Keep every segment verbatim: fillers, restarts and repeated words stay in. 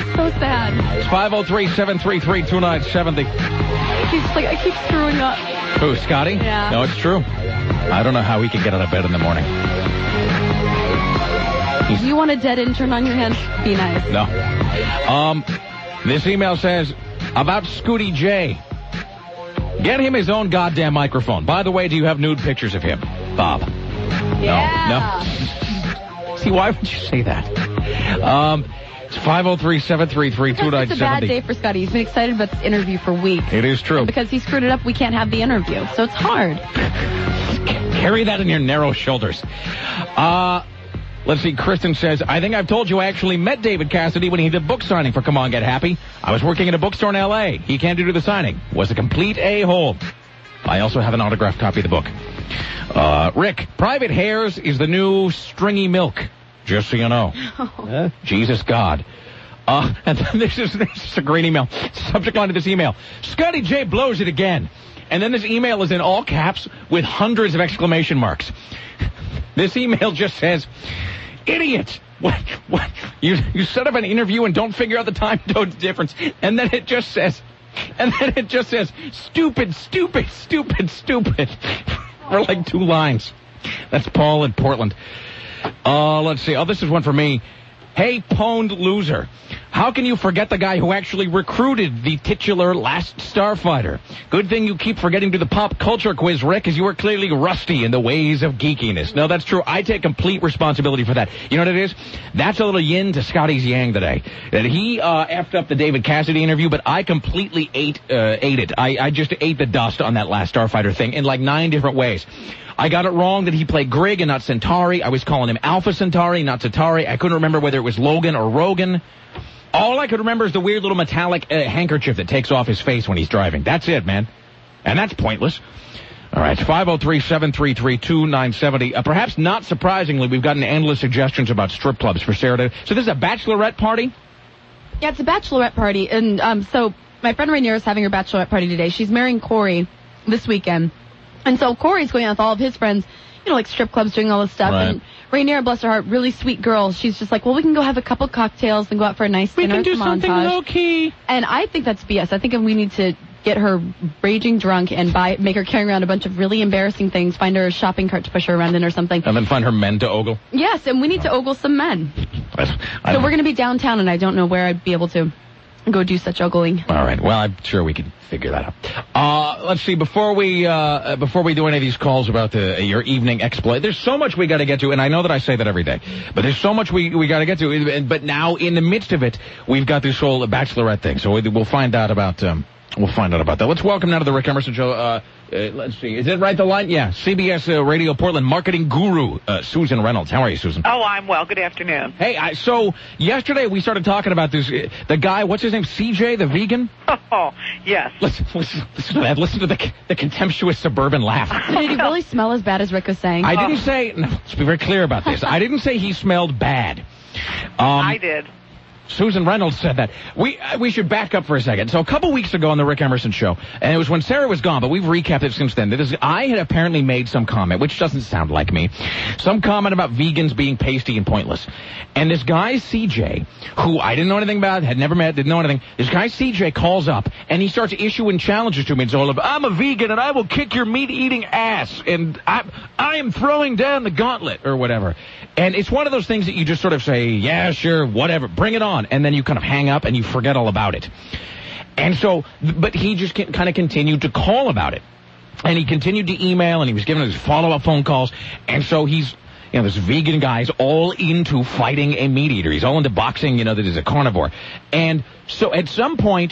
So sad. It's five oh three, seven three three, two nine seven oh. He's like, I keep screwing up. Who, Scotty? Yeah. No, it's true. I don't know how he can get out of bed in the morning. If you want a dead intern on your hands, be nice. No. Um, this email says, about Scooty J. Get him his own goddamn microphone. By the way, do you have nude pictures of him, Bob? Yeah. No. No. See, why would you say that? Um, it's five oh three, seven three three, two nine seven oh. It's a bad day for Scotty. He's been excited about this interview for weeks. It is true. And because he screwed it up, we can't have the interview. So it's hard. Carry that in your narrow shoulders. Uh... Let's see, Kristen says, I think I've told you I actually met David Cassidy when he did book signing for Come On, Get Happy. I was working at a bookstore in L A. He came to do the signing. Was a complete a-hole. I also have an autographed copy of the book. Uh, Rick, private hairs is the new stringy milk. Just so you know. Oh. Jesus God. Uh, and then this is, this is a great email. Subject line of this email. Scotty J blows it again. And then this email is in all caps with hundreds of exclamation marks. This email just says, idiot! What? What? You you set up an interview and don't figure out the time zone difference, and then it just says, and then it just says, stupid, stupid, stupid, stupid, for like two lines. That's Paul in Portland. Uh, let's see. Oh, this is one for me. Hey, pwned loser. How can you forget the guy who actually recruited the titular Last Starfighter? Good thing you keep forgetting to the pop culture quiz, Rick, because you are clearly rusty in the ways of geekiness. No, that's true. I take complete responsibility for that. You know what it is? That's a little yin to Scotty's yang today. That he uh, effed up the David Cassidy interview, but I completely ate uh, ate it. I, I just ate the dust on that Last Starfighter thing in like nine different ways. I got it wrong that he played Grig and not Centauri. I was calling him Alpha Centauri, not Centauri. I couldn't remember whether it was Logan or Rogan. All I could remember is the weird little metallic uh, handkerchief that takes off his face when he's driving. That's it, man. And that's pointless. All right, five oh three, seven three three, two nine seven oh. Uh, perhaps not surprisingly, we've gotten endless suggestions about strip clubs for Saturday. So this is a bachelorette party? Yeah, it's a bachelorette party. And um, so my friend Rainier is having her bachelorette party today. She's marrying Corey this weekend. And so Corey's going out with all of his friends, you know, like strip clubs, doing all this stuff. Right. And Rainier, bless her heart, really sweet girl. She's just like, well, we can go have a couple cocktails and go out for a nice we dinner. We can do something montage. low-key. And I think that's B S. I think we need to get her raging drunk and buy, make her carry around a bunch of really embarrassing things, find her a shopping cart to push her around in or something. And then find her men to ogle? Yes, and we need to ogle some men. I, I so we're going to be downtown, and I don't know where I'd be able to go do such ogling. All right. Well, I'm sure we can figure that out. Uh, let's see. Before we uh, before we do any of these calls about the your evening exploit, there's so much we got to get to, and I know that I say that every day, but there's so much we we got to get to. But now, in the midst of it, we've got this whole bachelorette thing, so we'll find out about um, we'll find out about that. Let's welcome now to the Rick Emerson Show. Uh, uh, let's see. Is it right? The line? Yeah. C B S uh, Radio Portland marketing guru uh, Susan Reynolds. How are you, Susan? Oh, I'm well. Good afternoon. Hey, I, so yesterday we started talking about this. Uh, the guy, what's his name? C J, the vegan. Oh, yes. Listen, listen, listen to that. Listen to the the contemptuous suburban laugh. So did he really smell as bad as Rick was saying? I didn't say. No, let's be very clear about this. I didn't say he smelled bad. Um, I did. Susan Reynolds said that. We uh, we should back up for a second. So a couple weeks ago on the Rick Emerson Show, and it was when Sarah was gone, but we've recapped it since then. That is, I had apparently made some comment, which doesn't sound like me, some comment about vegans being pasty and pointless. And this guy, C J, who I didn't know anything about, had never met, didn't know anything, this guy, C J, calls up, and he starts issuing challenges to me. It's all of, I'm a vegan, and I will kick your meat-eating ass, and I, I am throwing down the gauntlet, or whatever. And it's one of those things that you just sort of say, yeah, sure, whatever, bring it on. And then you kind of hang up and you forget all about it. And so, but he just kind of continued to call about it. And he continued to email, and he was giving us follow-up phone calls. And so he's, you know, this vegan guy's all into fighting a meat eater. He's all into boxing, you know, that is a carnivore. And so at some point,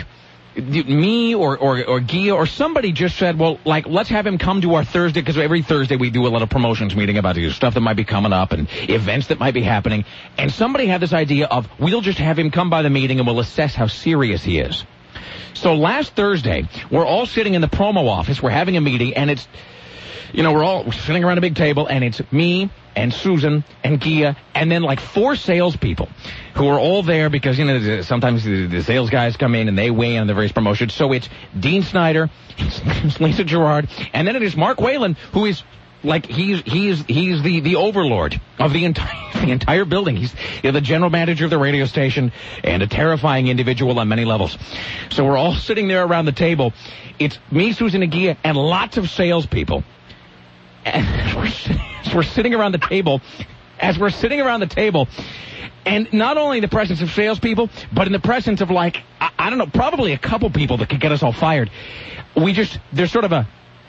me or, or, or Gia or somebody just said, well, like, let's have him come to our Thursday, because every Thursday we do a lot of promotions meeting about stuff that might be coming up and events that might be happening. And somebody had this idea of, we'll just have him come by the meeting and we'll assess how serious he is. So last Thursday, we're all sitting in the promo office, we're having a meeting, and it's, you know, we're all sitting around a big table, and it's me and Susan and Gia, and then like four salespeople who are all there because, you know, sometimes the, the sales guys come in and they weigh in on the various promotions. So it's Dean Snyder, it's Lisa Gerard, and then it is Mark Whalen, who is like, he's he's he's the, the overlord of the entire the entire building. He's you know, the general manager of the radio station and a terrifying individual on many levels. So we're all sitting there around the table. It's me, Susan Aguirre, and lots of salespeople. And we're, we're sitting around the table, as we're sitting around the table, and not only in the presence of salespeople, but in the presence of, like, I, I don't know, probably a couple people that could get us all fired. We just, there's sort of a,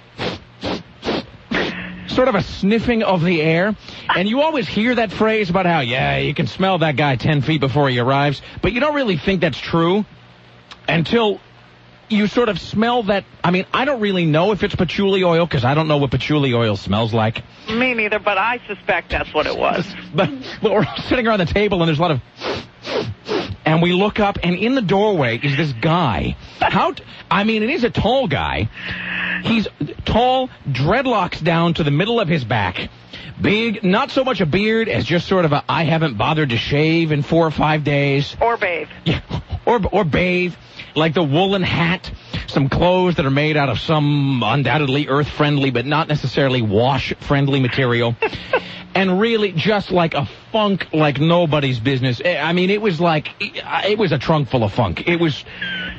sort of a sniffing of the air. And you always hear that phrase about how, yeah, you can smell that guy ten feet before he arrives. But you don't really think that's true until you sort of smell that. I mean, I don't really know if it's patchouli oil because I don't know what patchouli oil smells like. Me neither, but I suspect that's what it was. but, but we're sitting around the table and there's a lot of... And we look up, and in the doorway is this guy. How? T- I mean, it is a tall guy. He's tall, dreadlocks down to the middle of his back. Big, not so much a beard as just sort of a, I haven't bothered to shave in four or five days. Or bathe. Yeah, or, or bathe. Like the woolen hat, some clothes that are made out of some undoubtedly earth-friendly but not necessarily wash-friendly material. And really just like a funk like nobody's business. I mean, it was like, it was a trunk full of funk. It was,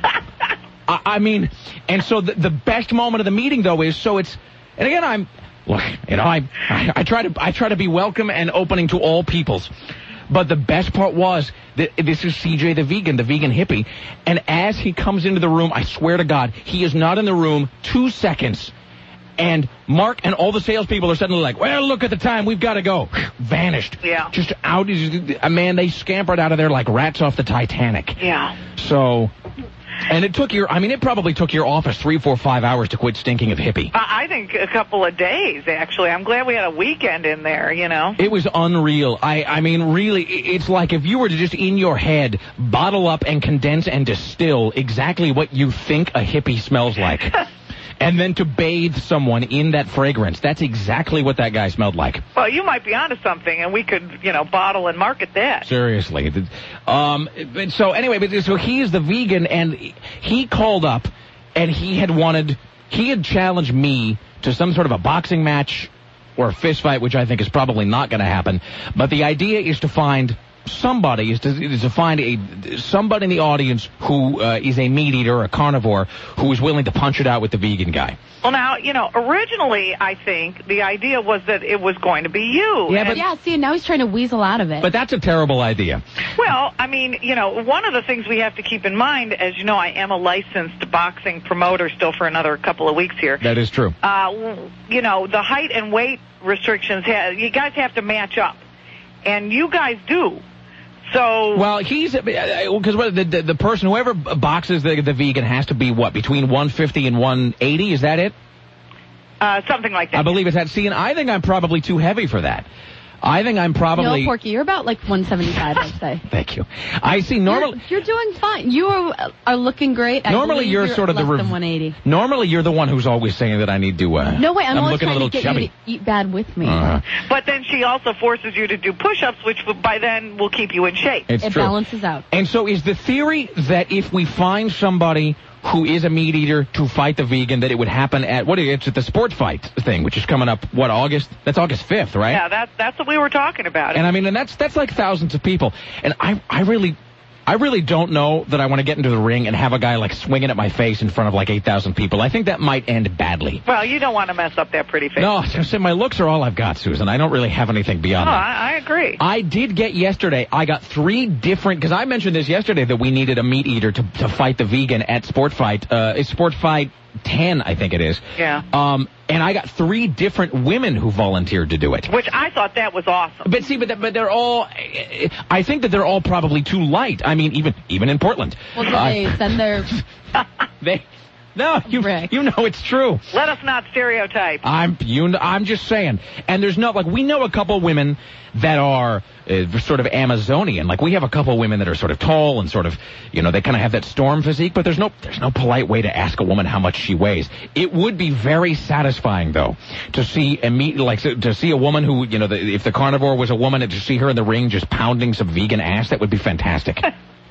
I, I mean, and so the, the best moment of the meeting, though, is, so it's, and again, I'm, look, you know, I, I, I try to, I try to be welcome and opening to all peoples. But the best part was that this is C J the vegan, the vegan hippie. And as he comes into the room, I swear to God, he is not in the room two seconds. And Mark and all the salespeople are suddenly like, well, look at the time. We've got to go. Vanished. Yeah. Just out. Man, they scampered out of there like rats off the Titanic. Yeah. So... And it took your, I mean, it probably took your office three, four, five hours to quit stinking of hippie. I think a couple of days, actually. I'm glad we had a weekend in there, you know. It was unreal. I, I mean, really, it's like if you were to just in your head bottle up and condense and distill exactly what you think a hippie smells like. And then to bathe someone in that fragrance. That's exactly what that guy smelled like. Well, you might be onto something, and we could, you know, bottle and market that. Seriously. Um, but so anyway, but so he is the vegan, and he called up, and he had wanted, he had challenged me to some sort of a boxing match or a fist fight, which I think is probably not going to happen. But the idea is to find somebody, is to, is to find a somebody in the audience who uh, is a meat eater, a carnivore, who is willing to punch it out with the vegan guy. Well, now, you know, originally, I think, the idea was that it was going to be you. Yeah, but, yeah, see, now he's trying to weasel out of it. But that's a terrible idea. Well, I mean, you know, one of the things we have to keep in mind, as you know, I am a licensed boxing promoter still for another couple of weeks here. That is true. Uh, you know, the height and weight restrictions, ha- you guys have to match up. And you guys do. So well, he's because uh, the, the the person whoever boxes the the vegan has to be what, between one fifty and one eighty. Is that it? Uh, something like that. I believe it's that. See, and I think I'm probably too heavy for that. I think I'm probably... No, Porky, you're about like one seventy-five, I'd say. Thank you. I see. Normally, you're, you're doing fine. You are, are looking great. I normally, you're, you're sort of less the rev- than one eighty. Normally, you're the one who's always saying that I need to. Uh, no way. I'm, I'm always looking trying a little to get chubby. you to eat bad with me. Uh-huh. But then she also forces you to do push-ups, which by then will keep you in shape. It's it true. balances out. And so, is the theory that if we find somebody who is a meat eater to fight the vegan, that it would happen at, what, it's at the sports fight thing, which is coming up, what, August? That's August fifth, right? Yeah, that's, that's what we were talking about. And I mean, and that's, that's like thousands of people. And I, I really, I really don't know that I want to get into the ring and have a guy like swinging at my face in front of like eight thousand people. I think that might end badly. Well, you don't want to mess up that pretty face. No, I said my looks are all I've got, Susan. I don't really have anything beyond no, that. I, I agree. I did get yesterday, I got three different, because I mentioned this yesterday that we needed a meat eater to, to fight the vegan at Sport Fight. Uh, it's Sport Fight ten, I think it is. Yeah. Um, and I got three different women who volunteered to do it. Which I thought that was awesome. But see, but, but they're all, I think that they're all probably too light. I mean, even even in Portland. Well, did uh, they send their... they, no, you, Rick. you know it's true. Let us not stereotype. I'm you. I'm just saying. And there's no, like, we know a couple women that are uh, sort of Amazonian. Like, we have a couple women that are sort of tall and sort of, you know, they kind of have that storm physique, but there's no there's no polite way to ask a woman how much she weighs. It would be very satisfying, though, to see a meet, like, to see a woman who, you know, the, if the carnivore was a woman, and to see her in the ring just pounding some vegan ass, that would be fantastic.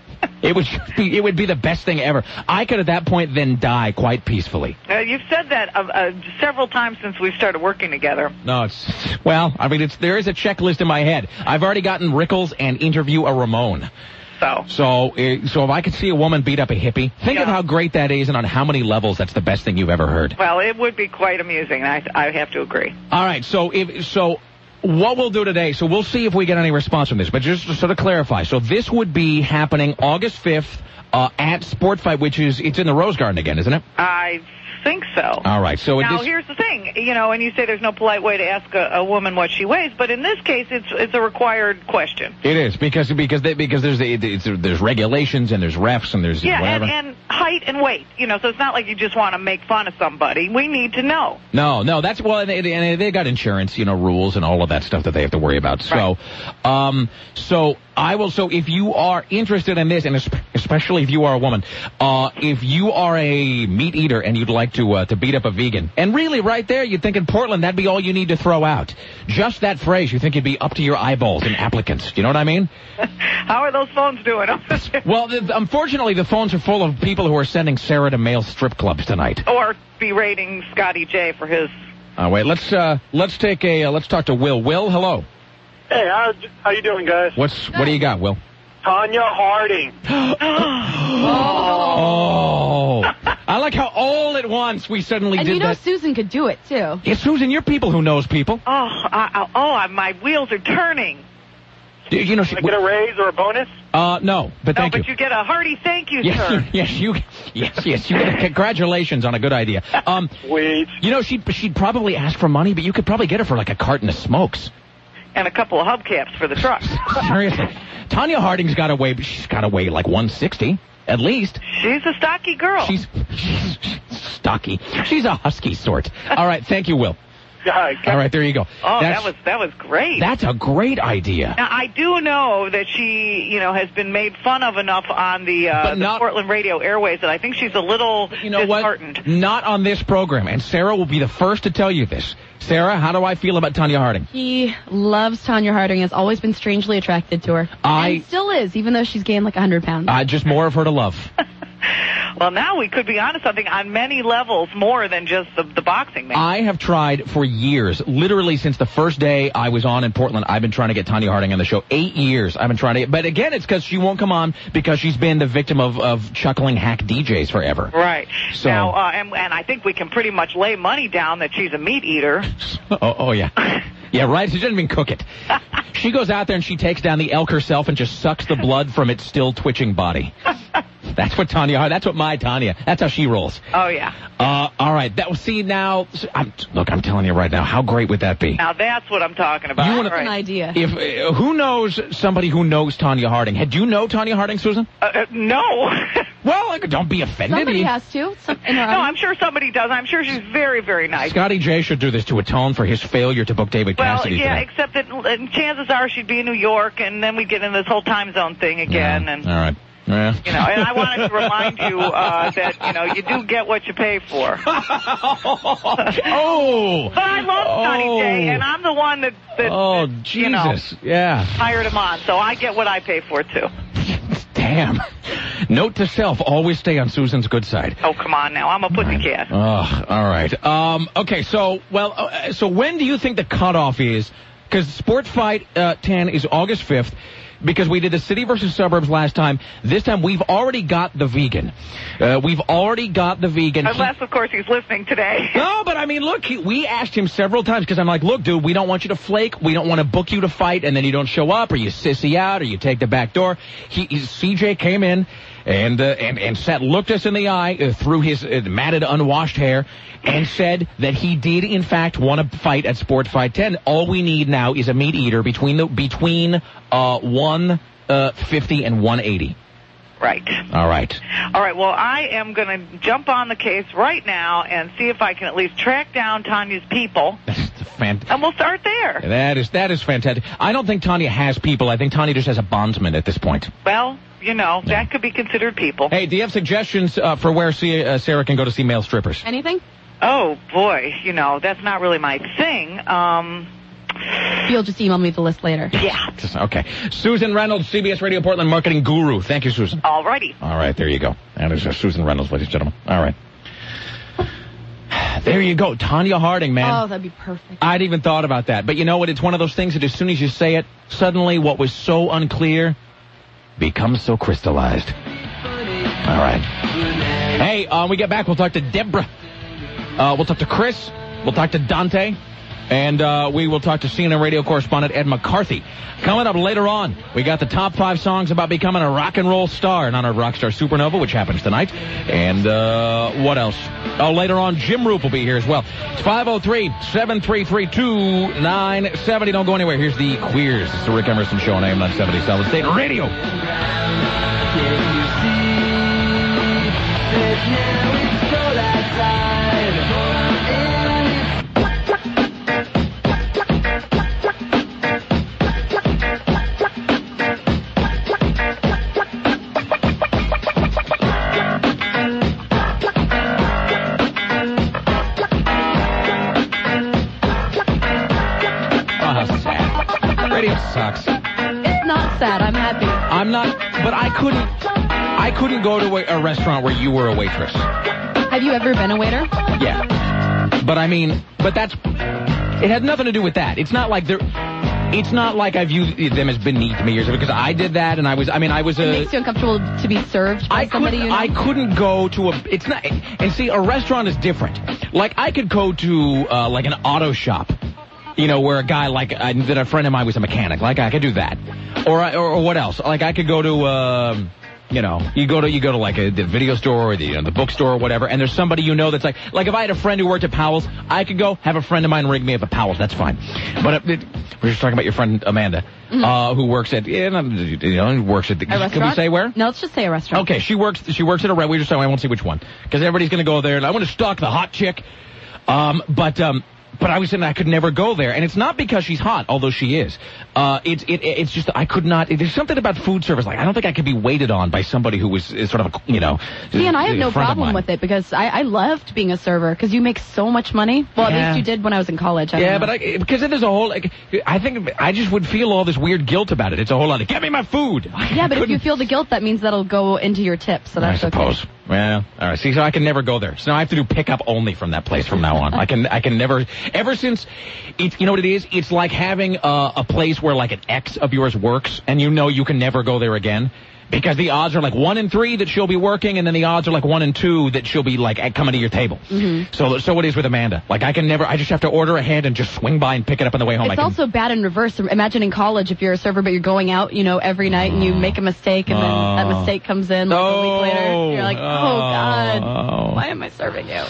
It would be, it would be the best thing ever. I could, at that point, then die quite peacefully. Uh, you've said that uh, uh, several times since we started working together. No, it's, well, I mean, it's there is a checklist in my head. I've already gotten Rickles and Interview a Ramon. So, so, uh, so if I could see a woman beat up a hippie, think yeah. of how great that is and on how many levels that's the best thing you've ever heard. Well, it would be quite amusing. I, I have to agree. All right, so if so, what we'll do today, so we'll see if we get any response from this, but just to sort of clarify, so this would be happening August fifth uh, at Sport Fight, which is, it's in the Rose Garden again, isn't it? I think so. All right, so now this... here's the thing, you know, and you say there's no polite way to ask a, a woman what she weighs, but in this case, it's it's a required question. It is because because they, because there's the, it's, there's regulations and there's refs and there's yeah, whatever. and, and height and weight, you know, so it's not like you just want to make fun of somebody. We need to know. No, no, that's well, and they, and they got insurance, you know, rules and all of that stuff that they have to worry about. So, right. um, so I will. So if you are interested in this, and especially if you are a woman, uh, if you are a meat eater and you'd like to uh, to beat up a vegan, and really right there, you'd think in Portland that'd be all you need to throw out. Just that phrase, you think you'd be up to your eyeballs in applicants. Do you know what I mean? How are those phones doing? Well, the, unfortunately, the phones are full of people who are sending Sarah to male strip clubs tonight. Or berating Scotty J for his. Uh, wait, let's uh, let's take a uh, let's talk to Will. Will, hello. Hey, how how you doing, guys? What's what do you got, Will? Tanya Harding. Oh, I like how all at once we suddenly and did you know that. Susan could do it too. Yeah, Susan, you're people who knows people. Oh, I, I, oh, my wheels are turning. You, you know, she, Can I get a raise or a bonus? uh, no, but No, thank but you. you get a hearty thank you, Yes, sir. you, yes, you, yes, yes, you get a congratulations on a good idea. Um, Wait. you know, she'd she'd probably ask for money, but you could probably get her for like a carton of smokes. And a couple of hubcaps for the truck. Seriously, Tanya Harding's got to weigh. She's got to weigh like one sixty at least. She's a stocky girl. She's, she's stocky. She's a husky sort. All right, thank you, Will. All right, there you go. Oh, that's, that was that was great. That's a great idea. Now, I do know that she, you know, has been made fun of enough on the, uh, But the not- Portland radio airways that I think she's a little You know disheartened. what? Not on this program, and Sarah will be the first to tell you this. Sarah, how do I feel about Tanya Harding? He loves Tanya Harding, has always been strangely attracted to her. I- And still is, even though she's gained like one hundred pounds. Uh, just more of her to love. Well, now we could be onto something on many levels more than just the, the boxing match. I have tried for years, literally since the first day I was on in Portland, I've been trying to get Tanya Harding on the show. Eight years I've been trying to get, but again, it's because she won't come on because she's been the victim of, of chuckling hack D Js forever. Right. So- Now, uh, and, and I think we can pretty much lay money down that she's a meat eater. Oh, oh yeah. Yeah, right? She doesn't even cook it. She goes out there and she takes down the elk herself and just sucks the blood from its still twitching body. That's what Tanya, that's what my Tanya, that's how she rolls. Oh, yeah. Uh, all right. That was, see, now, I'm, look, I'm telling you right now, how great would that be? Now, that's what I'm talking about. You wanna- That's an Right. idea. If uh, who knows somebody who knows Tanya Harding? Had you know Tanya Harding, Susan? Uh, uh, no. Well, like, don't be offended. Somebody He- has to. Some, in her No, own- I'm sure somebody does. I'm sure she's very, very nice. Scotty J should do this to atone for his failure to book David Well, Cassidy yeah, today. except that uh, chances are she'd be in New York, and then we'd get into this whole time zone thing again. Yeah. And All right. Yeah. you know, and I wanted to remind you uh, that you know you do get what you pay for. Oh. But I love Scotty J, and I'm the one that, that, Oh, that Jesus. you know, Yeah. hired him on, so I get what I pay for too. Damn. Note to self, always stay on Susan's good side. Oh, come on now, I'm a pussycat. Oh, all right. Um, okay, so, well, uh, so when do you think the cutoff is? Because Sport Fight uh, ten is August fifth. Because we did the city versus suburbs last time. This time we've already got the vegan. Uh, we've already got the vegan. Unless, of course, he's listening today. No, but I mean, look, he, we asked him several times because I'm like, look, dude, we don't want you to flake. We don't want to book you to fight, and then you don't show up, or you sissy out, or you take the back door. He, he C J came in and uh, and and sat, looked us in the eye uh, through his uh, matted, unwashed hair, and said that he did, in fact, want to fight at Sport Fight ten. All we need now is a meat eater between the between uh, one fifty and one eighty. Right. All right. All right, well, I am going to jump on the case right now and see if I can at least track down Tanya's people, That's fant- and we'll start there. That is that is fantastic. I don't think Tanya has people. I think Tanya just has a bondsman at this point. Well, you know, Yeah. that could be considered people. Hey, do you have suggestions uh, for where C- uh, Sarah can go to see male strippers? Anything? Oh, boy, you know, that's not really my thing. Um, You'll just email me the list later. Yeah. Okay. Susan Reynolds, C B S Radio Portland marketing guru. Thank you, Susan. All righty. All right, there you go. That is uh, Susan Reynolds, ladies and gentlemen. All right. There you go. Tanya Harding, man. Oh, that'd be perfect. I'd even thought about that. But you know what? It's one of those things that as soon as you say it, suddenly what was so unclear becomes so crystallized. All right. Hey, uh, when we get back, we'll talk to Deborah. Uh, we'll talk to Chris. We'll talk to Dante. And uh, we will talk to C N N radio correspondent Ed McCarthy. Coming up later on, we got the top five songs about becoming a rock and roll star in honor of Rockstar Supernova, which happens tonight. And uh, what else? Oh, later on, Jim Roop will be here as well. It's five oh three, seven three three, two nine seven oh. Don't go anywhere. Here's the Queers. It's the Rick Emerson Show on A M nine seventy Solid State Radio. Sucks. It's not sad. I'm happy. I'm not, but I couldn't, I couldn't go to a, a restaurant where you were a waitress. Have you ever been a waiter? Yeah. But I mean, but that's, it had nothing to do with that. It's not like they're, it's not like I view them as beneath me or something, because I did that and I was, I mean, I was a... It makes you uncomfortable to be served by I somebody you know? I couldn't go to a, it's not, and see, a restaurant is different. Like, I could go to, uh, like an auto shop. You know, where a guy like, uh, that a friend of mine was a mechanic. Like, I could do that. Or, or, or what else? Like, I could go to, uh, you know, you go to, you go to like a, the video store or the, you know, the bookstore or whatever, and there's somebody you know that's like, like if I had a friend who worked at Powell's, I could go have a friend of mine rig me up at Powell's. That's fine. But it, we're just talking about your friend Amanda, mm-hmm. uh, who works at, you know, you know works at the, a restaurant? Can we say where? No, let's just say a restaurant. Okay, she works, she works at a restaurant. We just, I won't say which one. Because everybody's going to go there, and I want to stalk the hot chick. Um, but, um, But I was saying I could never go there, and it's not because she's hot, although she is. Uh, it's it, it's just I could not. There's something about food service, like I don't think I could be waited on by somebody who was is sort of a, you know. See, and I have no friend of problem mine. with it because I, I loved being a server because you make so much money. Well, Yeah. at least you did when I was in college. I don't Yeah, know. but I, because there's a whole. Like, I think I just would feel all this weird guilt about it. It's a whole lot of get me my food. Yeah, but if you feel the guilt, that means that'll go into your tips. So that's I suppose. okay. Well, all right. See, so I can never go there. So now I have to do pickup only from that place from now on. I can, I can never. Ever since, it's you know what it is. It's like having a, a place where like an ex of yours works, and you know you can never go there again. Because the odds are like one in three that she'll be working, and then the odds are like one in two that she'll be like at coming to your table. Mm-hmm. So, so it is with Amanda. Like I can never. I just have to order ahead and just swing by and pick it up on the way home. It's I can, also bad in reverse. Imagine in college if you're a server, but you're going out, you know, every night, and you make a mistake, and then Oh. that mistake comes in like a week later. You're like, oh, Oh. God, why am I serving you?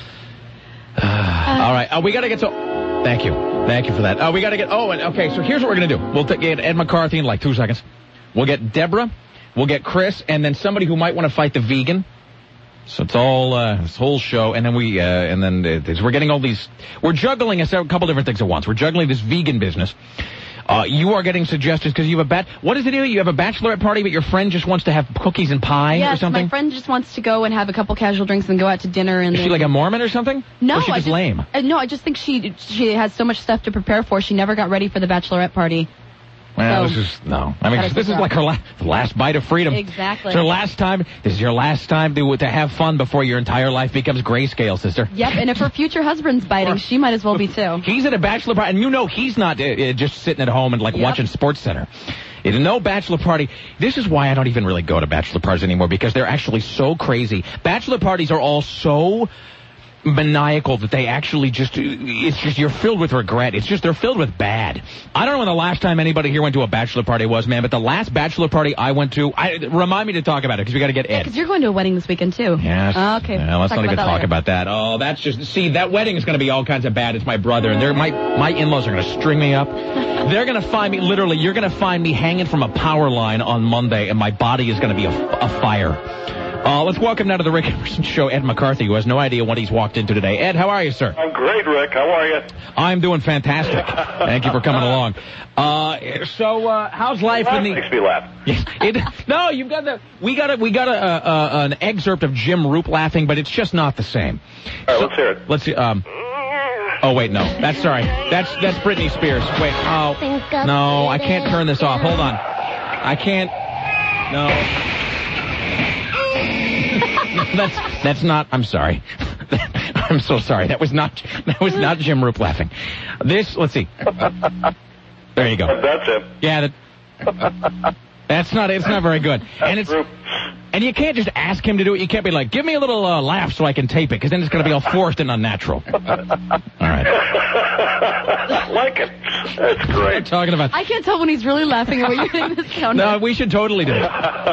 All right, uh, we got to get to. Thank you, thank you for that. Uh, we got to get. Oh, and okay. So here's what we're gonna do. We'll t- get Ed McCarthy in like two seconds. We'll get Deborah. We'll get Chris, and then somebody who might want to fight the vegan. So it's all uh, this whole show, and then we uh, and then uh, this, we're getting all these. We're juggling a couple different things at once. We're juggling this vegan business. Uh, you are getting suggestions because you have a bat. What is it? You have a bachelorette party, but your friend just wants to have cookies and pie yes, or something. my friend just wants to go and have a couple casual drinks and go out to dinner. And is then... she like a Mormon or something? No, or is she I just just, lame. Uh, no, I just think she she has so much stuff to prepare for. She never got ready for the bachelorette party. Well, So, this is, no. I mean, gotta this is figure like her la- last bite of freedom. Exactly. It's her last time. This is your last time to, to have fun before your entire life becomes grayscale, sister. Yep, and if her future husband's biting, she might as well be too. He's at a bachelor party, and you know he's not uh, uh, just sitting at home and, like, Yep. watching Sports Center. It's no bachelor party. This is why I don't even really go to bachelor parties anymore, because they're actually so crazy. Bachelor parties are all so maniacal that they actually just, it's just, you're filled with regret. It's just, they're filled with bad. I don't know when the last time anybody here went to a bachelor party was, man, but the last bachelor party I went to, I, remind me to talk about it, because we got to get Ed. Because you're going to a wedding this weekend too. Yes. Oh, okay. Yeah, let's Talk not even about that talk later. about that. Oh, that's just, see, that wedding is going to be all kinds of bad. It's my brother, and they're, my, my in-laws are going to string me up. They're going to find me, literally, you're going to find me hanging from a power line on Monday, and my body is going to be a, a fire. Uh, let's welcome now to the Rick Emerson Show, Ed McCarthy, who has no idea what he's walked into today. Ed, how are you, sir? I'm great, Rick. How are you? I'm doing fantastic. Thank you for coming along. Uh, so, uh, how's life Laugh in the... makes me laugh. Yes, it, no, you've got the, we got a, we got a, uh, uh, an excerpt of Jim Roop laughing, but it's just not the same. All right, let's hear it. Let's see, um... Oh, wait, no. That's sorry. That's that's Britney Spears. Wait. Oh, no. I can't turn this off. Hold on. I can't. No. that's that's not. I'm sorry. I'm so sorry. That was not. That was not Jim Roop laughing. This. Let's see. There you go. That's it. Yeah. That, that's not. It's not very good. And it's. And you can't just ask him to do it. You can't be like, give me a little uh, laugh so I can tape it, because then it's going to be all forced and unnatural. All right. I like it. That's great. We're talking about. I can't tell when he's really laughing or when you're doing this countdown. No, we should totally do it.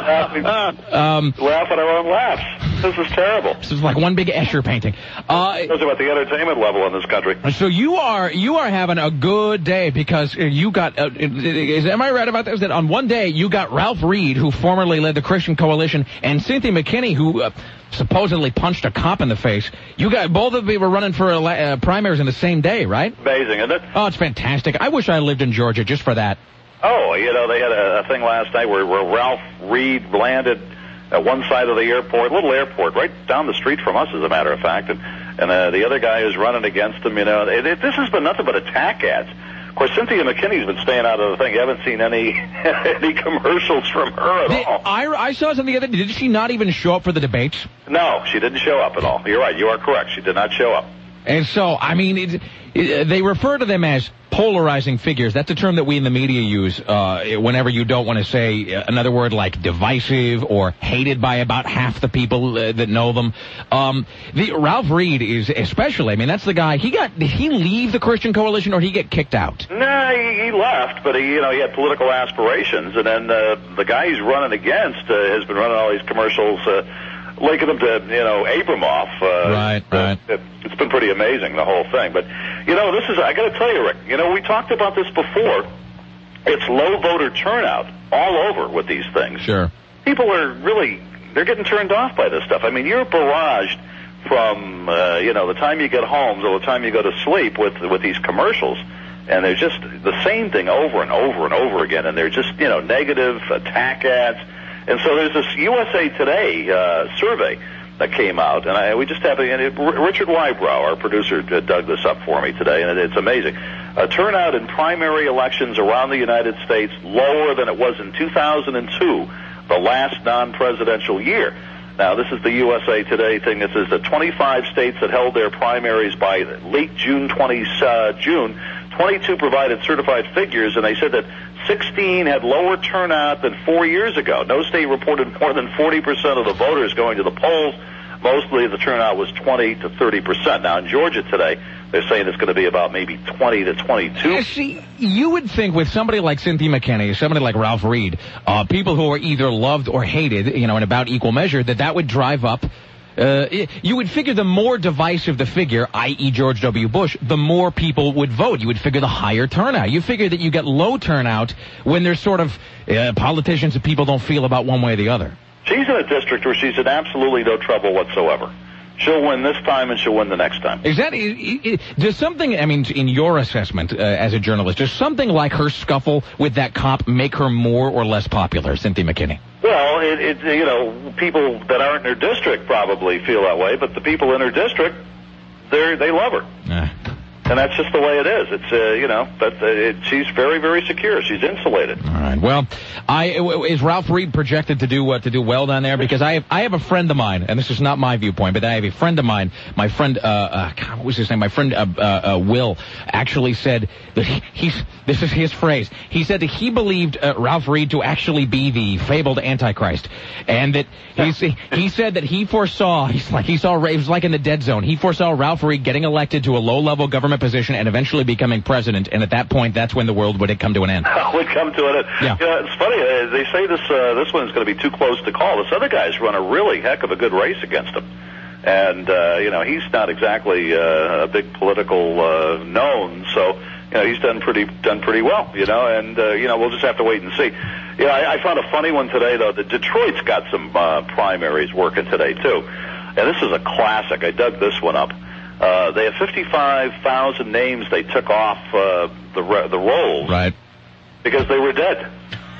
um, Laugh at our own laughs. This is terrible. This is like one big Escher painting. Uh, It shows about the entertainment level in this country. so you are you are having a good day because you got. Uh, is am I right about this? That on one day you got Ralph Reed, who formerly led the Christian Coalition, and Cynthia McKinney, who uh, supposedly punched a cop in the face. You got both of you were running for uh, primaries in the same day, right? Amazing, isn't it? Oh, it's fantastic. I wish I lived in Georgia just for that. Oh, you know, they had a, a thing last night where, where Ralph Reed landed at one side of the airport, little airport, right down the street from us, as a matter of fact, and and uh, the other guy is running against him. You know, it, it, this has been nothing but attack ads. Of course, Cynthia McKinney's been staying out of the thing. You haven't seen any any commercials from her at Did, all. I, I saw something the other day. Did she not even show up for the debates? No, she didn't show up at all. You're right. You are correct. She did not show up. And so, I mean, it, it, they refer to them as polarizing figures. That's a term that we in the media use uh, whenever you don't want to say another word like divisive or hated by about half the people uh, that know them. Um, the Ralph Reed is especially, I mean, that's the guy. He got, did he leave the Christian Coalition or did he get kicked out? No, he, he left, but he, you know, he had political aspirations, and then uh, the guy he's running against uh, has been running all these commercials, uh, linking them to, you know, Abramoff. Uh, right, right. It, it's been pretty amazing, the whole thing. But, you know, this is, I got to tell you, Rick, you know, we talked about this before. It's low voter turnout all over with these things. Sure. People are really, they're getting turned off by this stuff. I mean, you're barraged from, uh, you know, the time you get home till the time you go to sleep with with these commercials. And they're just the same thing over and over and over again. And they're just, you know, negative attack ads. And so there's this U S A Today uh, survey that came out, and I, we just have, and it, Richard Wybrow, our producer, dug this up for me today, and it, it's amazing. Uh, turnout in primary elections around the United States lower than it was in two thousand two, the last non-presidential year. Now, this is the U S A Today thing. This is the twenty-five states that held their primaries by late June, twenty, uh, June. twenty-two provided certified figures, and they said that sixteen had lower turnout than four years ago. No state reported more than forty percent of the voters going to the polls. Mostly the turnout was twenty to thirty percent. Now, in Georgia today, they're saying it's going to be about maybe twenty to twenty-two. Yeah, see, you would think with somebody like Cynthia McKinney, somebody like Ralph Reed, uh, people who are either loved or hated, you know, in about equal measure, that that would drive up. Uh, you would figure the more divisive the figure, that is. George W. Bush, the more people would vote. You would figure the higher turnout. You figure that you get low turnout when there's sort of uh, politicians that people don't feel about one way or the other. She's in a district where she's in absolutely no trouble whatsoever. She'll win this time and she'll win the next time. Is that, does something, I mean, in your assessment uh, as a journalist, does something like her scuffle with that cop make her more or less popular, Cynthia McKinney? Well, it, it, you know, people that aren't in her district probably feel that way, but the people in her district, they they love her. Uh. And that's just the way it is. It's, uh, you know, but uh, it, she's very, very secure. She's insulated. All right. Well, I is Ralph Reed projected to do uh, to do well down there? Because I have, I have a friend of mine, and this is not my viewpoint, but I have a friend of mine. My friend, uh, uh God, what was his name? My friend uh, uh, uh, Will actually said that he, he's. This is his phrase. He said that he believed uh, Ralph Reed to actually be the fabled Antichrist, and that he's, he said that he foresaw. He's like he saw. It was like in the Dead Zone. He foresaw Ralph Reed getting elected to a low-level government position and eventually becoming president, and at that point, that's when the world would come to an end. would come to an end. Yeah. You know, it's funny. Uh, they say this uh, this one's going to be too close to call. This other guy's run a really heck of a good race against him, and uh, you know he's not exactly uh, a big political uh, known, so you know he's done pretty done pretty well. You know, and uh, you know we'll just have to wait and see. Yeah, I, I found a funny one today though. That Detroit's got some uh, primaries working today too, and this is a classic. I dug this one up. Uh, they have fifty-five thousand names they took off uh, the the rolls, right? Because they were dead.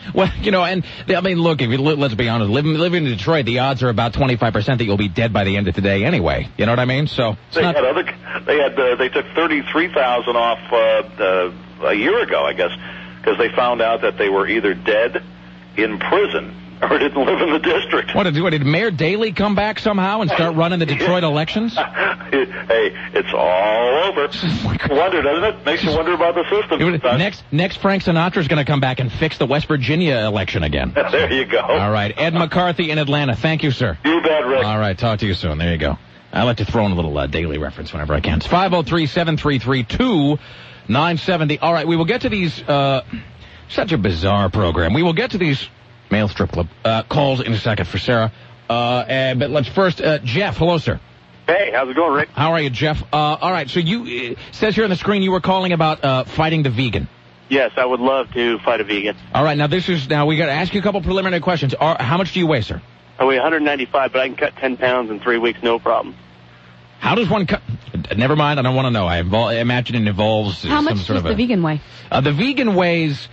Well, you know, and I mean, look, if you let's be honest, living living in Detroit, the odds are about twenty-five percent that you'll be dead by the end of today anyway. You know what I mean? So they not... had other. They had. Uh, they took thirty-three thousand off uh, uh, a year ago, I guess, because they found out that they were either dead, in prison, or didn't live in the district. What did, what, did Mayor Daley come back somehow and start running the Detroit elections? Hey, it's all over. Wonder, doesn't it? Makes you wonder about the system. It, next, next Frank Sinatra's going to come back and fix the West Virginia election again. There you go. All right, Ed McCarthy in Atlanta. Thank you, sir. You bet, Rick. All right, talk to you soon. There you go. I like to throw in a little uh, Daily reference whenever I can. It's five oh three, seven three three, two nine seven oh. All right, we will get to these. Uh, such a bizarre program. We will get to these male strip club uh, calls in a second for Sarah. Uh, and, but let's first, uh, Jeff. Hello, sir. Hey, how's it going, Rick? How are you, Jeff? Uh, all right, so you, it says here on the screen you were calling about uh, fighting the vegan. Yes, I would love to fight a vegan. All right, now this is, now we got to ask you a couple preliminary questions. Are, how much do you weigh, sir? I weigh one ninety-five, but I can cut ten pounds in three weeks, no problem. How does one cut? Never mind, I don't want to know. I, invol- I imagine it involves How some much sort does of the a, vegan weigh? Uh, the vegan weighs,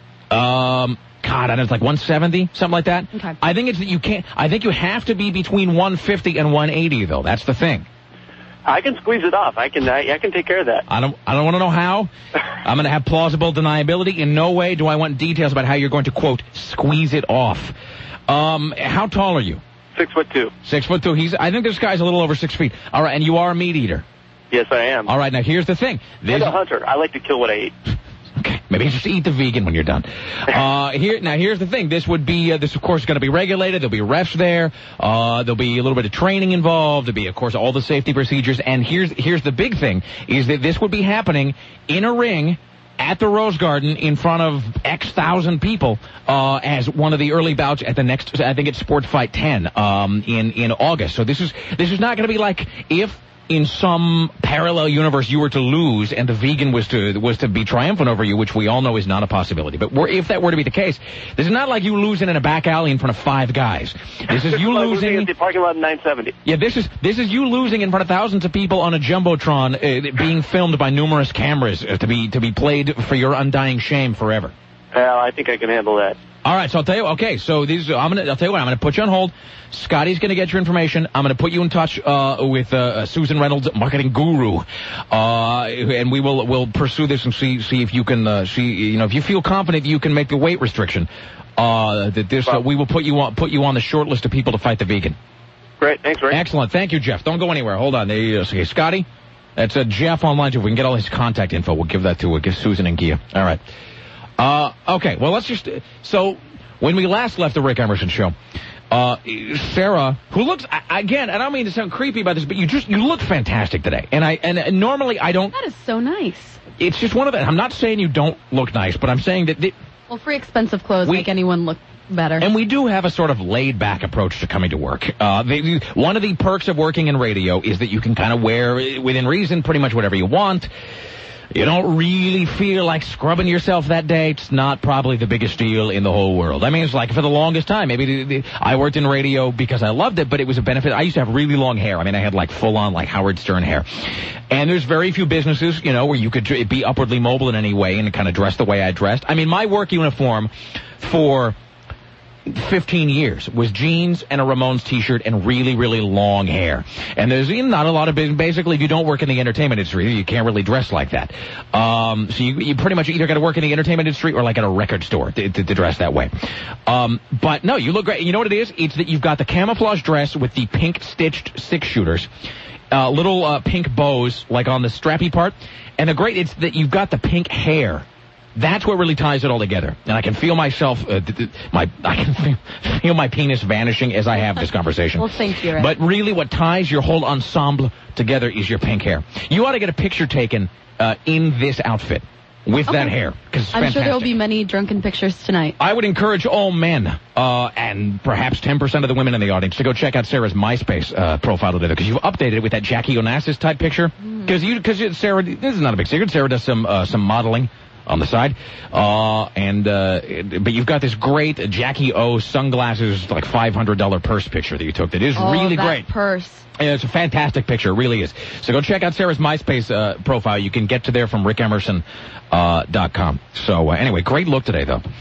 um... God, I don't know, it's like one seventy, something like that. Okay. I think it's that you can't. I think you have to be between one fifty and one eighty, though. That's the thing. I can squeeze it off. I can. I, I can take care of that. I don't. I don't want to know how. I'm going to have plausible deniability. In no way do I want details about how you're going to quote squeeze it off. Um, how tall are you? Six foot two. Six foot two. He's. I think this guy's a little over six feet. All right, and you are a meat eater. Yes, I am. All right, now here's the thing. I'm a hunter. I like to kill what I eat. Okay, maybe just eat the vegan when you're done. Uh, here, now here's the thing. This would be, uh, this of course is going to be regulated. There'll be refs there. Uh, there'll be a little bit of training involved. There'll be, of course, all the safety procedures. And here's, here's the big thing, is that this would be happening in a ring at the Rose Garden in front of X thousand people, uh, as one of the early bouts at the next, I think it's Sports Fight ten, um, in, in August. So this is, this is not going to be like if, in some parallel universe you were to lose and the vegan was to was to be triumphant over you, which we all know is not a possibility. But we're, if that were to be the case, this is not like you losing in a back alley in front of five guys. This is you like losing at the parking lot in nine seventy. Yeah, this is this is you losing in front of thousands of people on a jumbotron, uh, being filmed by numerous cameras uh, to be to be played for your undying shame forever. Well, I think I can handle that. All right, so I'll tell you. Okay, so these. I'm gonna. I'll tell you what. I'm gonna put you on hold. Scotty's gonna get your information. I'm gonna put you in touch uh, with uh, Susan Reynolds, marketing guru, uh, and we will will pursue this and see see if you can uh, see. You know, if you feel confident you can make the weight restriction, uh, that this uh, we will put you on put you on the short list of people to fight the vegan. Great, thanks, Rick. Excellent, thank you, Jeff. Don't go anywhere. Hold on. There you go. Okay, Scotty. That's uh, Jeff online. If we can get all his contact info, we'll give that to uh, give Susan and Gia. All right. Uh, okay, well, let's just, so, when we last left the Rick Emerson show, uh, Sarah, who looks, again, and I don't mean to sound creepy about this, but you just, you look fantastic today. And I, and, and normally I don't. That is so nice. It's just one of the, I'm not saying you don't look nice, but I'm saying that. The, well, free expensive clothes we, make anyone look better. And we do have a sort of laid-back approach to coming to work. Uh, they, one of the perks of working in radio is that you can kind of wear, within reason, pretty much whatever you want. You don't really feel like scrubbing yourself that day. It's not probably the biggest deal in the whole world. I mean, it's like for the longest time. Maybe the, the, I worked in radio because I loved it, but it was a benefit. I used to have really long hair. I mean, I had like full-on like Howard Stern hair. And there's very few businesses, you know, where you could be upwardly mobile in any way and kind of dress the way I dressed. I mean, my work uniform for fifteen years was jeans and a Ramones t-shirt and really, really long hair. And there's not a lot of business. Basically, if you don't work in the entertainment industry, you can't really dress like that. Um, so you, you pretty much either got to work in the entertainment industry or like at a record store to, to, to dress that way. Um, but no, you look great. You know what it is? It's that you've got the camouflage dress with the pink stitched six shooters, uh, little uh, pink bows like on the strappy part. And the great, it's that you've got the pink hair. That's what really ties it all together. And I can feel myself, uh, th- th- my, I can feel, feel my penis vanishing as I have this conversation. Well, thank you, Rick. But really what ties your whole ensemble together is your pink hair. You ought to get a picture taken uh, in this outfit with okay. that hair. Cause it's I'm fantastic. sure there will be many drunken pictures tonight. I would encourage all men, uh, and perhaps ten percent of the women in the audience to go check out Sarah's MySpace uh, profile today, because you've updated it with that Jackie Onassis type picture. Because mm. you, because Sarah, this is not a big secret, Sarah does some uh, some modeling on the side, uh, and, uh, but you've got this great Jackie O sunglasses, like five hundred dollars purse picture that you took that is oh, really that great. Purse. And it's a fantastic picture, it really is. So go check out Sarah's MySpace, uh, profile. You can get to there from rick emerson, uh, dot com. So, uh, anyway, great look today, though.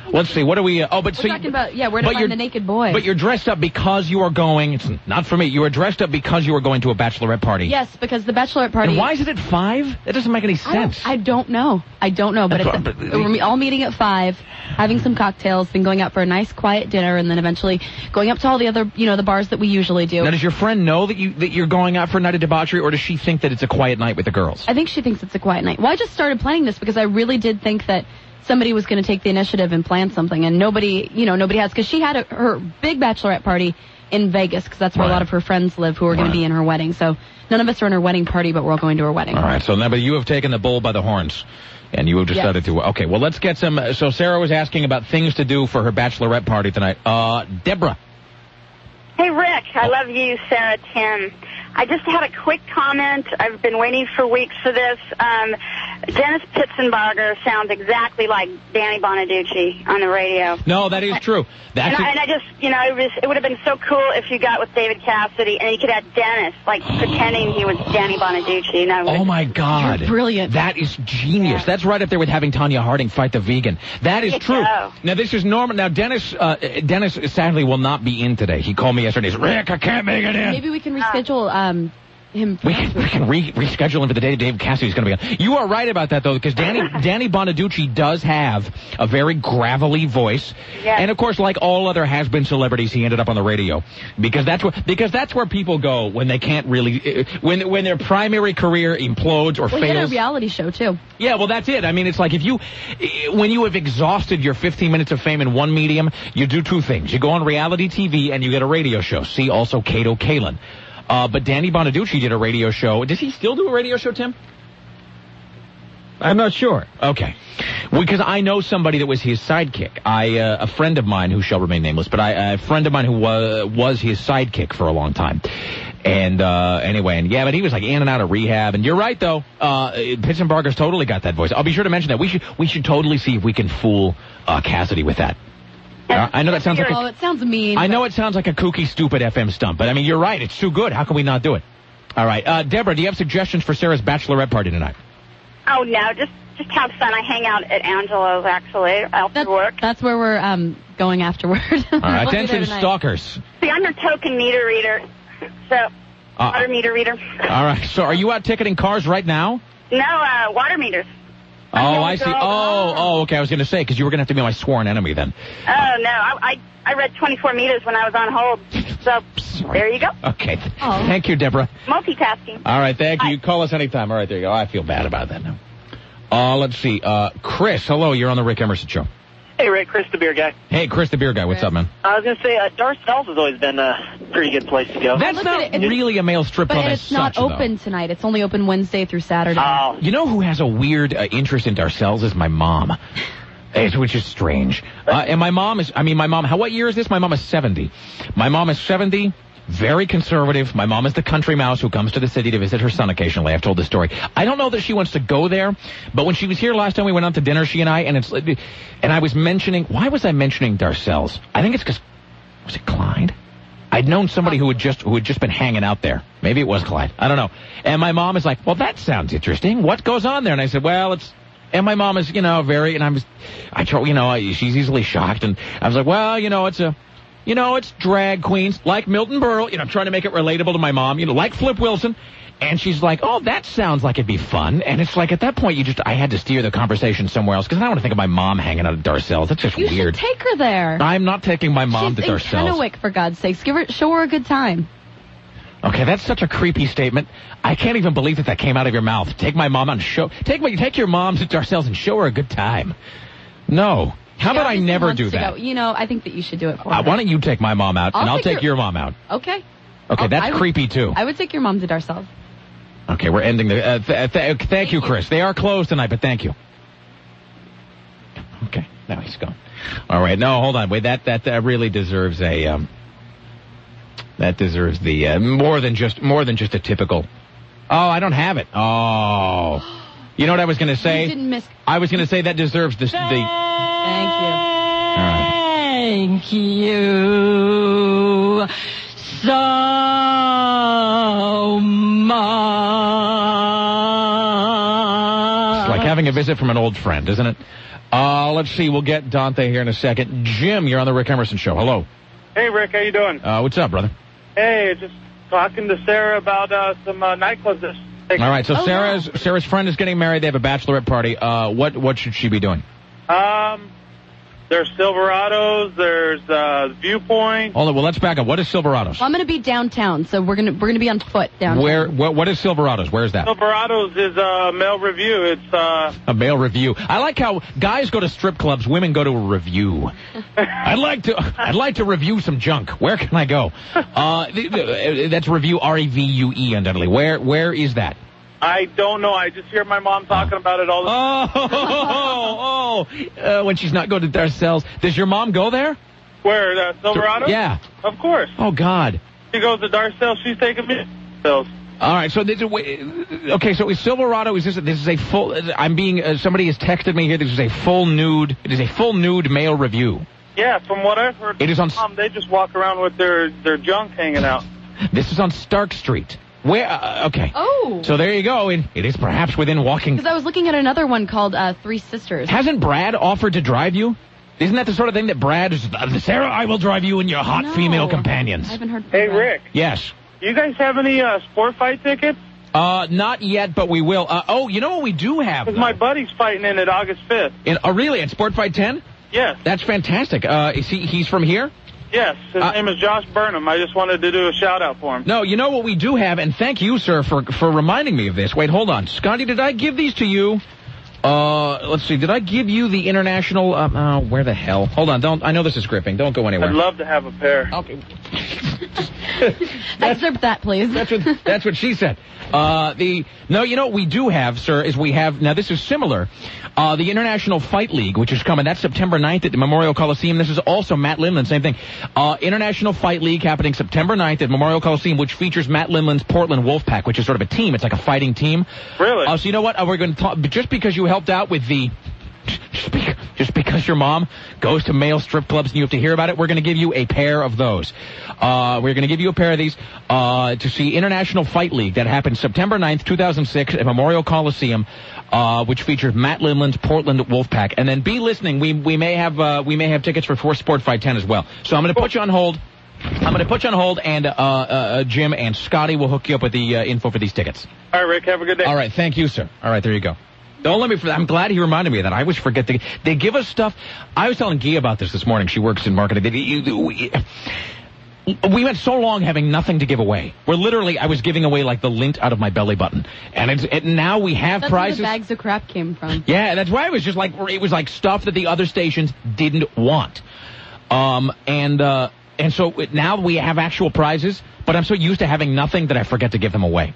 Let's see. What are we? Uh, oh, but We're so talking you, about, yeah, where to but find you're- the naked boy. But you're dressed up because you are going. It's not for me. You were dressed up because you were going to a bachelorette party. Yes, because the bachelorette party. And why is it at five? That doesn't make any I sense. don't, I don't know. I don't know, but, That's it's, what- but- we're me- all meeting at five, having some cocktails, then going out for a nice quiet dinner, and then eventually going up to all the other, you know, the bars that we usually do. Now, does your friend know that you that you're going out for a night of debauchery, or does she think that it's a quiet night with the girls? I think she thinks it's a quiet night. Well, I just started planning this because I really did think that somebody was going to take the initiative and plan something, and nobody, you know, nobody has, because she had a, her big bachelorette party in Vegas, because that's where Right. a lot of her friends live who are going Right. to be in her wedding. So none of us are in her wedding party, but we're all going to her wedding. All right. So now, but you have taken the bull by the horns, and you have decided Yes. to. Okay. Well, let's get some. uh, So Sarah was asking about things to do for her bachelorette party tonight. Uh, Deborah. Hey, Rick. I love you, Sarah, Tim. I just had a quick comment. I've been waiting for weeks for this. Um, Dennis Pitzenbarger sounds exactly like Danny Bonaducci on the radio. No, that is true. That's And I, a- and I just, you know, it was it would have been so cool if you got with David Cassidy and you could have Dennis, like, pretending he was Danny Bonaducci. You know, Oh my God! You're brilliant. That is genius. Yeah. That's right up there with having Tanya Harding fight the vegan. That is There you true. go. Now this is normal. Now Dennis, uh, Dennis sadly will not be in today. He called me yesterday. He said, Rick, I can't make it in. Maybe we can reschedule um, him. We can, we can re- reschedule him for the day Dave Cassidy's going to be on. You are right about that, though, because Danny Danny Bonaducci does have a very gravelly voice, Yes. and of course, like all other has-been celebrities, he ended up on the radio because that's where because that's where people go when they can't really uh, when when their primary career implodes or Well, he had a fails. reality show, too. Yeah, well, that's it. I mean, it's like if you, when you have exhausted your fifteen minutes of fame in one medium, you do two things. You go on reality T V and you get a radio show. See also Kato Kalin. Uh, but Danny Bonaducci did a radio show. Does he still do a radio show, Tim? I'm not sure. Okay. Because I know somebody that was his sidekick. I, uh, a friend of mine who shall remain nameless, but I, a friend of mine who was, was his sidekick for a long time. And, uh, anyway, and yeah, but he was like in and out of rehab. And you're right, though. Uh, Pitzenbarger's totally got that voice. I'll be sure to mention that. We should, we should totally see if we can fool, uh, Cassidy with that. Uh, I know that sounds like Oh, a, it sounds mean. I know it sounds like a kooky, stupid F M stump, but I mean, you're right. It's too good. How can we not do it? All right. Uh, Deborah, do you have suggestions for Sarah's bachelorette party tonight? Oh, no, just just have fun. I hang out at Angelo's, actually, after That's, work. that's where we're um, going afterward. All right. Attention, stalkers. See, I'm your token meter reader, so, Uh, water meter reader. all right. So are you out ticketing cars right now? No, uh, water meters. Oh, I see. Oh, oh, okay. I was going to say, because you were going to have to be my sworn enemy then. Oh, no, I, I I read twenty-four meters when I was on hold, so there you go. Okay. Oh. Thank you, Deborah. Multitasking. All right. Thank you. Bye. Call us anytime. All right. There you go. I feel bad about that now. Uh, let's see. Uh, Chris, hello. You're on the Rick Emerson Show. Hey, Rick, Chris the beer guy. Hey, Chris, the beer guy. What's up, man? I was going to say, uh, Darcel's has always been a pretty good place to go. That's look not at it. It's- really a male strip But club as it's not such, though. open tonight. It's only open Wednesday through Saturday. Oh, You know who has a weird uh, interest in Darcel's is my mom. It's, which is strange. Uh, and my mom is, I mean, my mom, how, what year is this? My mom is seventy. My mom is seventy, very conservative. My mom is the country mouse who comes to the city to visit her son occasionally. I've told this story. I don't know that she wants to go there, but when she was here last time, we went out to dinner, she and I, and it's, and I was mentioning, why was I mentioning Darcel's? I think it's because, was it Clyde? I'd known somebody who had just who had just been hanging out there. Maybe it was Clyde. I don't know. And my mom is like, well, that sounds interesting. What goes on there? And I said, well, it's... And my mom is, you know, very... And I was... I try, you know, she's easily shocked. And I was like, well, you know, it's a... You know, it's drag queens, like Milton Berle. You know, I'm trying to make it relatable to my mom. You know, like Flip Wilson. And she's like, oh, that sounds like it'd be fun. And it's like, at that point, you just... I had to steer the conversation somewhere else. Because I don't want to think of my mom hanging out at Darcel's. That's just you weird. should take her there. I'm not taking my mom She's to in Darcel's. Kennewick, for God's sakes. Give her, show her a good time. Okay, that's such a creepy statement. I can't even believe that that came out of your mouth. Take my mom on show. Take my, take your mom to Darcel's and show her a good time. No. How She about I obviously never wants do to that? go. You know, I think that you should do it for Uh, her. why don't you take my mom out, I'll and I'll take take your- your mom out. Okay. Okay, I'll- that's I would- creepy, too. I would take your mom to Darcel's. Okay, we're ending the... Uh, th- th- thank you, Chris. They are closed tonight, but thank you. Okay, now he's gone. All right, no, hold on. Wait, that that uh, really deserves a... Um, that deserves the... Uh, more than just more than just a typical... Oh, I don't have it. Oh. You know what I was going to say? You didn't miss... I was going to say that deserves the... the Thank you. all right. Thank you so much. It's like having a visit from an old friend, isn't it? Uh, let's see. We'll get Dante here in a second. Jim, you're on the Rick Emerson Show. Hello. Hey, Rick. How you doing? Uh, what's up, brother? Hey, just talking to Sarah about uh, some uh, nightclubs. This All right. So oh, Sarah's wow. Sarah's friend is getting married. They have a bachelorette party. Uh, what what should she be doing? Um, there's Silverados. There's uh, Viewpoint. Hold on. Well, let's back up. What is Silverados? Well, I'm going to be downtown, so we're going to we're going to be on foot downtown. Where? What, what is Silverados? Where is that? Silverados is a male review. It's uh. A male review. I like how guys go to strip clubs, women go to a review. I'd like to. I'd like to review some junk. Where can I go? Uh, th- th- that's review R E V U E undoubtedly. Where? Where is that? I don't know. I just hear my mom talking about it all the time. Oh, oh, oh. Uh, when she's not going to Darcells. Does your mom go there? Where? Uh, Silverado? Yeah. Of course. Oh, God. She goes to Darcel. She's taking me to Darcel. All right, so this is, okay, so is Silverado, is this, this is a full, I'm being, uh, somebody has texted me here, this is a full nude, it is a full nude male review. Yeah, from what I've heard, it is on, mom, they just walk around with their, their junk hanging out. This is on Stark Street. Where, uh, okay. Oh. So there you go, and it is perhaps within walking. Because I was looking at another one called uh, Three Sisters. Hasn't Brad offered to drive you? Isn't that the sort of thing that Brad is, uh, Sarah, I will drive you and your hot no. female companions. I haven't heard from Hey, Brad. Rick. Yes. You guys have any uh, sport fight tickets? Uh, not yet, but we will. Uh, oh, you know what we do have? Because my buddy's fighting in it August fifth. In, oh, really? At Sport Fight ten? Yes. That's fantastic. Uh, is he, he's from here? Yes. His Uh, name is Josh Burnham. I just wanted to do a shout-out for him. No, you know what we do have, and thank you, sir, for for reminding me of this. Wait, hold on. Scotty, did I give these to you? Uh, let's see. Did I give you the international, uh, uh, where the hell? Hold on. Don't, I know this is gripping. Don't go anywhere. I'd love to have a pair. Okay. Excerpt that, please. That's what, that's what she said. Uh, the, no, you know what we do have, sir, is we have, now this is similar, uh, the International Fight League, which is coming, that's September ninth at the Memorial Coliseum. This is also Matt Limlin, same thing. Uh, International Fight League happening September ninth at Memorial Coliseum, which features Matt Limlin's Portland Wolfpack, which is sort of a team. It's like a fighting team. Really? Uh, so you know what? Uh, we're going to talk, just because you helped out with the, just because, just because your mom goes to male strip clubs and you have to hear about it, we're going to give you a pair of those. Uh, we're going to give you a pair of these uh, to see International Fight League that happens September ninth, two thousand six at Memorial Coliseum, uh, which features Matt Limlin's Portland Wolfpack. And then be listening. We we may have uh, we may have tickets for for Sport Fight ten as well. So I'm going to put you on hold. I'm going to put you on hold, and uh, uh, Jim and Scotty will hook you up with the uh, info for these tickets. All right, Rick. Have a good day. All right. Thank you, sir. All right. There you go. Don't let me, I'm glad he reminded me of that. I always forget. They, they give us stuff. I was telling Gia about this this morning. She works in marketing. They, you, we, we went so long having nothing to give away. We're literally, I was giving away like the lint out of my belly button. And it's, it, now we have That's prizes. where the bags of crap came from. Yeah, that's why it was just like, it was like stuff that the other stations didn't want. Um, and, uh, and so now we have actual prizes, but I'm so used to having nothing that I forget to give them away.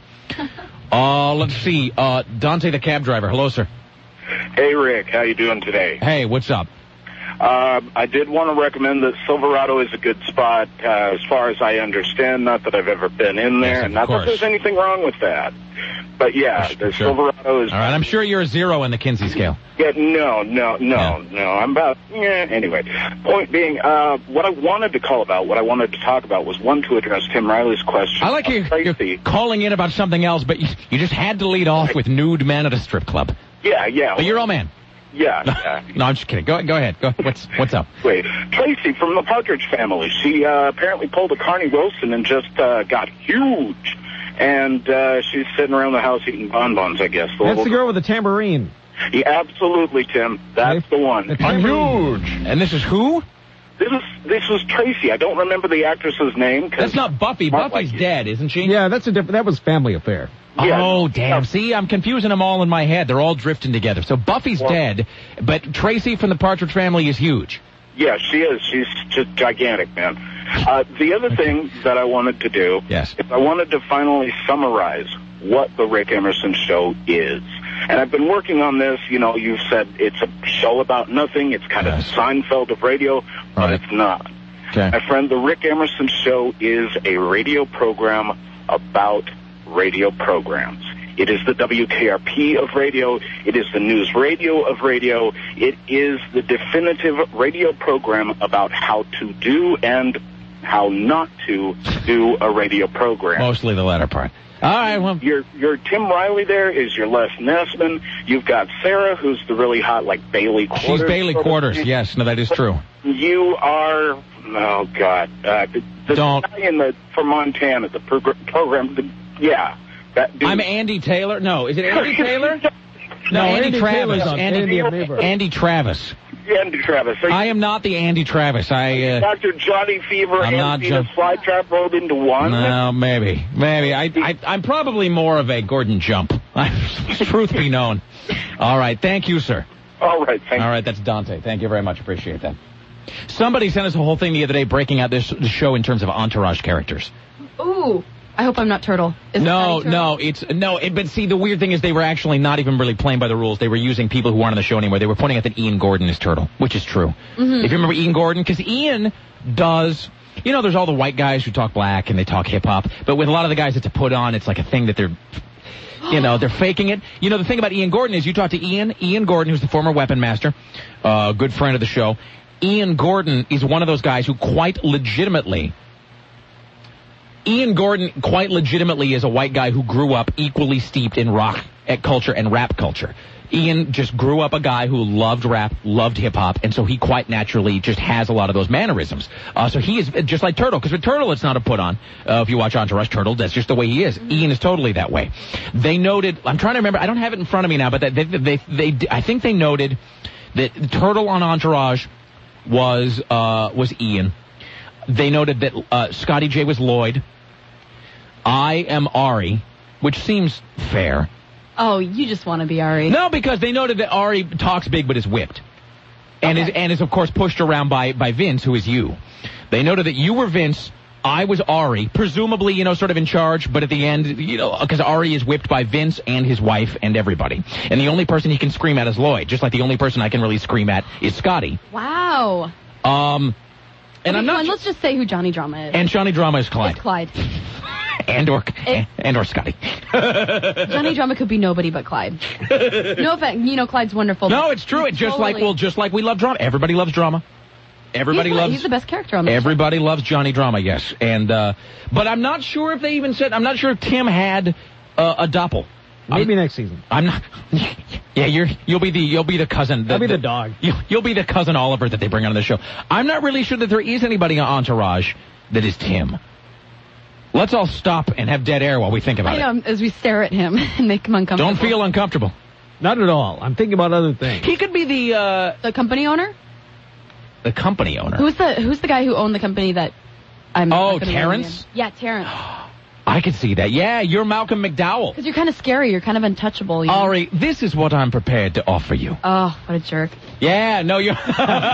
Uh, let's see. Uh, Dante the cab driver. Hello, sir. Hey, Rick. How you doing today? Hey, what's up? Uh, I did want to recommend that Silverado is a good spot, uh, as far as I understand. Not that I've ever been in there, Yes, of and not course. that there's anything wrong with that. But yeah, the Sure. Silverado is... All right, I'm sure you're a zero in the Kinsey scale. Yeah, no, no, no, Yeah. no. I'm about, yeah, anyway. Point being, uh, what I wanted to call about, what I wanted to talk about was one to address Tim Riley's question. I like you, you're Tracy. calling in about something else, but you, you just had to lead off with nude men at a strip club. Yeah, yeah. But you're all man. Yeah, yeah. No, I'm just kidding. Go, go ahead. Go. What's, what's up? Wait, Tracy from the Partridge Family. She uh, apparently pulled a Carney Wilson and just uh, got huge. And uh, she's sitting around the house eating bonbons, I guess. That's the girl with the tambourine. Yeah, absolutely, Tim. That's the one. The I'm tambourine. huge. And this is who? This is this was Tracy. I don't remember the actress's name. 'cause That's not Buffy. Smart Buffy's like you. dead, isn't she? Yeah, that's a different. That was Family Affair. Yeah. Oh, damn. See, I'm confusing them all in my head. They're all drifting together. So Buffy's Well- dead, but Tracy from the Partridge Family is huge. Yeah, she is. She's just gigantic, man. Uh, the other thing that I wanted to do Yes. is I wanted to finally summarize what the Rick Emerson Show is. And I've been working on this. You know, you've said it's a show about nothing. It's kind Yes. of Seinfeld of radio, but Right. it's not. Okay. My friend, the Rick Emerson Show is a radio program about radio programs. It is the W K R P of radio. It is the news radio of radio. It is the definitive radio program about how to do and how not to do a radio program. Mostly the latter part. All right, well. Your, your Tim Riley there is your Les Nessman. You've got Sarah, who's the really hot, like, Bailey Quarters. She's Bailey Quarters, yes. No, that is true. You are, oh, God. Uh, the, the Don't. guy in the, from Montana, the progr- program, the, yeah. That dude. I'm Andy Taylor. No, is it Andy Taylor? No, No, Andy, Andy Travis. Taylor's on Andy, Andy of Neighbor. Andy Travis. Andy Travis. Are you I am not the Andy Travis. I. Uh, Doctor Johnny Fever I'm and not Venus John- Flytrap rolled into one? No, maybe, maybe. I, I, I'm probably more of a Gordon Jump. Truth be known. All right, thank you, sir. All right, thank All right, that's Dante. Thank you very much. Appreciate that. Somebody sent us a whole thing the other day breaking out this, this show in terms of entourage characters. Ooh. I hope I'm not Turtle. Is No, Turtle? no, it's no. It, but see, the weird thing is they were actually not even really playing by the rules. They were using people who aren't on the show anymore. They were pointing out that Ian Gordon is Turtle, which is true. Mm-hmm. If you remember Ian Gordon, because Ian does, you know, there's all the white guys who talk black and they talk hip hop, but with a lot of the guys, it's a put on. It's like a thing that they're, you know, they're faking it. You know, the thing about Ian Gordon is you talk to Ian, Ian Gordon, who's the former weapon master, a uh, good friend of the show. Ian Gordon is one of those guys who quite legitimately. Ian Gordon, quite legitimately, is a white guy who grew up equally steeped in rock culture and rap culture. Ian just grew up a guy who loved rap, loved hip-hop, and so he quite naturally just has a lot of those mannerisms. Uh, so he is just like Turtle, because with Turtle, it's not a put-on. Uh, if you watch Entourage, Turtle, that's just the way he is. Mm-hmm. Ian is totally that way. They noted, I'm trying to remember, I don't have it in front of me now, but they, they, they, they I think they noted that Turtle on Entourage was, uh, was Ian. They noted that uh, Scotty J was Lloyd. I am Ari, which seems fair. Oh, you just want to be Ari. No, because they noted that Ari talks big but is whipped. And okay. is and is, of course, pushed around by, by Vince, who is you. They noted that you were Vince, I was Ari, presumably, you know, sort of in charge, but at the end, you know, because Ari is whipped by Vince and his wife and everybody. And the only person he can scream at is Lloyd, just like the only person I can really scream at is Scotty. Wow. Um... And okay, I'm not. Fine, let's just say who Johnny Drama is. And Johnny Drama is Clyde. It's Clyde. and or it, and or Scotty. Johnny Drama could be nobody but Clyde. No offense, you know Clyde's wonderful. No, it's true. It's just totally. like well, just like we love drama. Everybody loves drama. Everybody he's, loves. He's the best character on the Everybody show. loves Johnny Drama. Yes, and uh, but I'm not sure if they even said. I'm not sure if Tim had uh, a doppel. Maybe I'm, next season. I'm not. Yeah, you're. You'll be the. You'll be the cousin. The, I'll be the, the dog. You'll, you'll be the cousin Oliver that they bring on the show. I'm not really sure that there is anybody on Entourage that is Tim. Let's all stop and have dead air while we think about I know, it. as we stare at him and make him uncomfortable. Don't feel uncomfortable. Not at all. I'm thinking about other things. He could be the uh, the company owner. The company owner. Who's the Who's the guy who owned the company that I'm? Oh, Terrence. Yeah, Terrence. I could see that. Yeah, you're Malcolm McDowell. Because you're kind of scary. You're kind of untouchable. You know? Ari, this is what I'm prepared to offer you. Oh, what a jerk. Yeah, no, you're...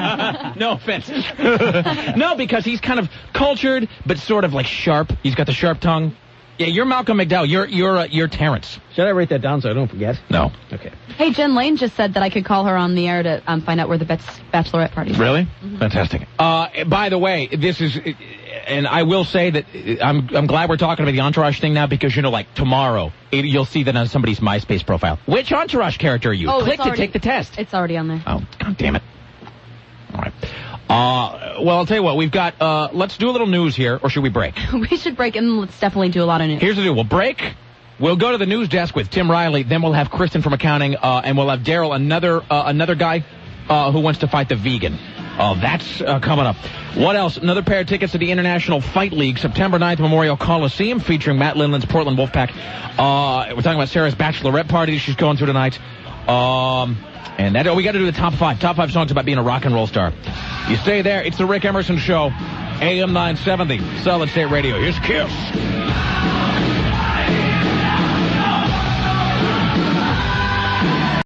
no offense. No, because he's kind of cultured, but sort of like sharp. He's got the sharp tongue. Yeah, you're Malcolm McDowell. You're you're uh, you're Terrence. Should I write that down so I don't forget? No. Okay. Hey, Jen Lane just said that I could call her on the air to um, find out where the bachelorette party is. Really? Mm-hmm. Fantastic. Uh, by the way, this is... And I will say that I'm I'm glad we're talking about the Entourage thing now because, you know, like tomorrow, it, you'll see that on somebody's MySpace profile. Which Entourage character are you? Oh, Click already, to take the test. It's already on there. Oh, God damn it. All right. Uh, well, I'll tell you what. We've got, uh, let's do a little news here, or should we break? We should break, and let's definitely do a lot of news. Here's the deal. We'll break. We'll go to the news desk with Tim Riley. Then we'll have Kristen from accounting, uh, and we'll have Daryl, another uh, another guy uh, who wants to fight the vegan. Oh, that's uh, coming up. What else? Another pair of tickets to the International Fight League, September ninth, Memorial Coliseum, featuring Matt Lindland's Portland Wolfpack. Uh, we're talking about Sarah's bachelorette party she's going through tonight. Um, and that, oh, we got to do the top five. Top five songs about being a rock and roll star. You stay there. It's the Rick Emerson Show, A M nine seventy, Solid State Radio. Here's Kiss.